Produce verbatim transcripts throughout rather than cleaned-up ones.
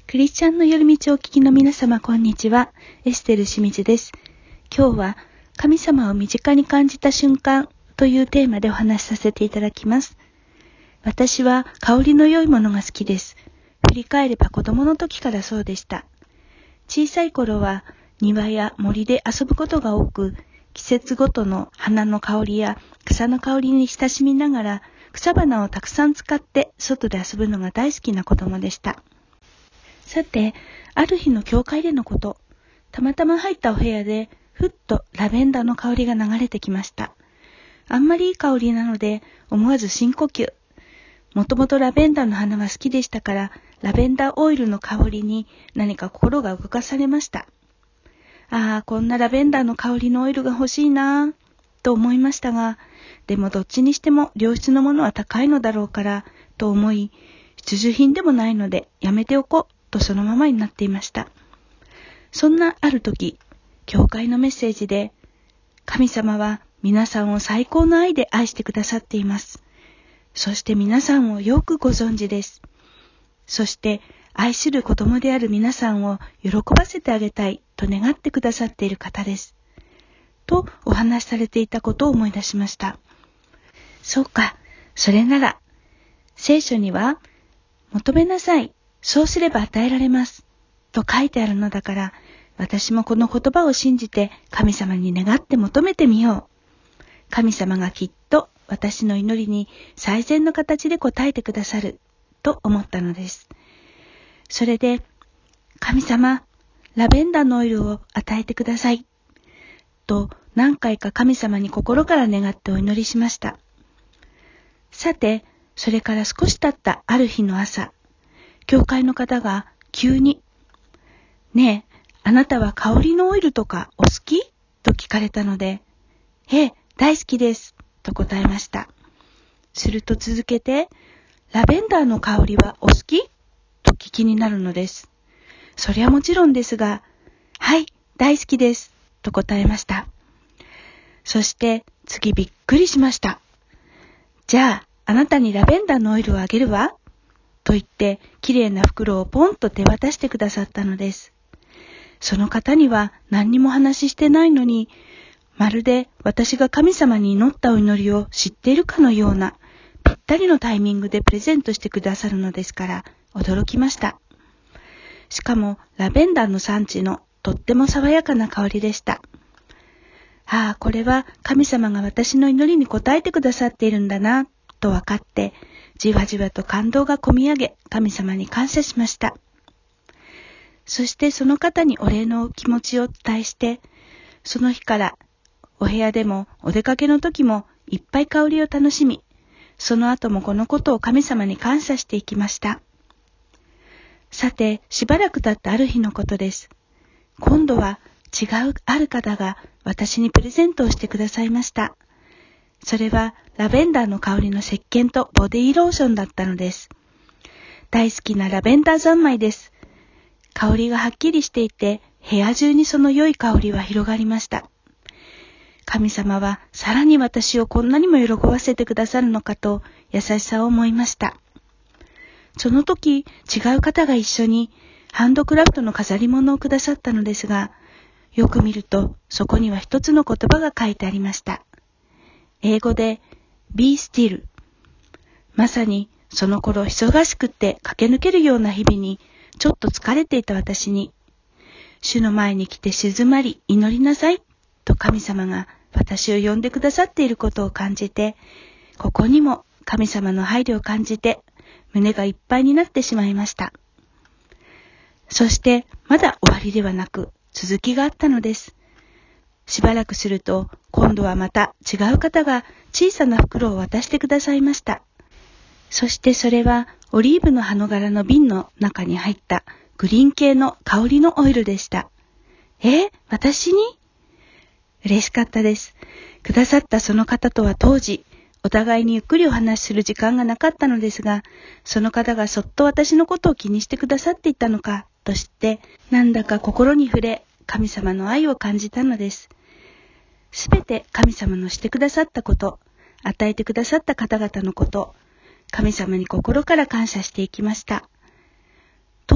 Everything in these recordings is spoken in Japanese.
クリスチャンの夜道をお聞きの皆様、こんにちは。エステル清水です。今日は神様を身近に感じた瞬間というテーマでお話しさせていただきます。私は香りの良いものが好きです。振り返れば子供の時からそうでした。小さい頃は庭や森で遊ぶことが多く、季節ごとの花の香りや草の香りに親しみながら、草花をたくさん使って外で遊ぶのが大好きな子供でした。さて、ある日の教会でのこと、たまたま入ったお部屋で、ふっとラベンダーの香りが流れてきました。あんまりいい香りなので、思わず深呼吸。もともとラベンダーの花が好きでしたから、ラベンダーオイルの香りに何か心が動かされました。ああ、こんなラベンダーの香りのオイルが欲しいなぁ、と思いましたが、でもどっちにしても良質のものは高いのだろうから、と思い、必需品でもないのでやめておこう。とそのままになっていました。そんなある時、教会のメッセージで、神様は皆さんを最高の愛で愛してくださっています。そして皆さんをよくご存知です。そして愛する子供である皆さんを喜ばせてあげたいと願ってくださっている方です。とお話しされていたことを思い出しました。そうか、それなら、聖書には、求めなさい。そうすれば与えられます。と書いてあるのだから、私もこの言葉を信じて神様に願って求めてみよう。神様がきっと私の祈りに最善の形で応えてくださると思ったのです。それで、神様、ラベンダーのオイルを与えてください。と何回か神様に心から願ってお祈りしました。さて、それから少し経ったある日の朝、教会の方が急に、ねえ、あなたは香りのオイルとかお好き？と聞かれたので、ええ、大好きです。と答えました。すると続けて、ラベンダーの香りはお好き？と聞きになるのです。そりゃもちろんですが、はい、大好きです。と答えました。そして次びっくりしました。じゃあ、あなたにラベンダーのオイルをあげるわ。と言って、きれいな袋をポンと手渡してくださったのです。その方には何にも話してないのに、まるで私が神様に祈ったお祈りを知っているかのような、ぴったりのタイミングでプレゼントしてくださるのですから、驚きました。しかも、ラベンダーの産地のとっても爽やかな香りでした。ああ、これは神様が私の祈りに応えてくださっているんだな、と分かって、じわじわと感動がこみ上げ、神様に感謝しました。そしてその方にお礼の気持ちを伝えして、その日からお部屋でもお出かけの時もいっぱい香りを楽しみ、その後もこのことを神様に感謝していきました。さて、しばらく経ったある日のことです。今度は違うある方が私にプレゼントをしてくださいました。それはラベンダーの香りの石鹸とボディーローションだったのです。大好きなラベンダー三昧です。香りがはっきりしていて、部屋中にその良い香りは広がりました。神様はさらに私をこんなにも喜ばせてくださるのかと優しさを思いました。その時、違う方が一緒にハンドクラフトの飾り物をくださったのですが、よく見るとそこには一つの言葉が書いてありました。英語で Be still。まさにその頃忙しくて駆け抜けるような日々にちょっと疲れていた私に、主の前に来て静まり祈りなさいと神様が私を呼んでくださっていることを感じて、ここにも神様の配慮を感じて胸がいっぱいになってしまいました。そしてまだ終わりではなく続きがあったのです。しばらくすると、今度はまた違う方が小さな袋を渡してくださいました。そしてそれはオリーブの葉の柄の瓶の中に入ったグリーン系の香りのオイルでした。え、私に？嬉しかったです。くださったその方とは当時、お互いにゆっくりお話しする時間がなかったのですが、その方がそっと私のことを気にしてくださっていたのかと知って、なんだか心に触れ、神様の愛を感じたのです。すべて神様のしてくださったこと、与えてくださった方々のこと、神様に心から感謝していきました。と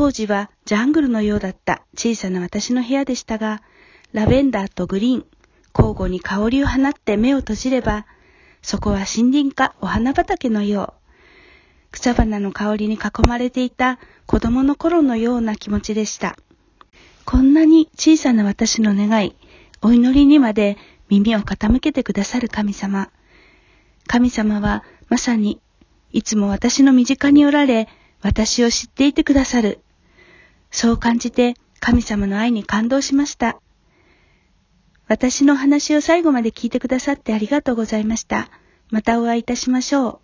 当時はジャングルのようだった小さな私の部屋でしたが、ラベンダーとグリーン、交互に香りを放って目を閉じれば、そこは森林かお花畑のよう。草花の香りに囲まれていた子供の頃のような気持ちでした。こんなに小さな私の願い、お祈りにまで耳を傾けてくださる神様。神様はまさにいつも私の身近におられ、私を知っていてくださる。そう感じて神様の愛に感動しました。私の話を最後まで聞いてくださってありがとうございました。またお会いいたしましょう。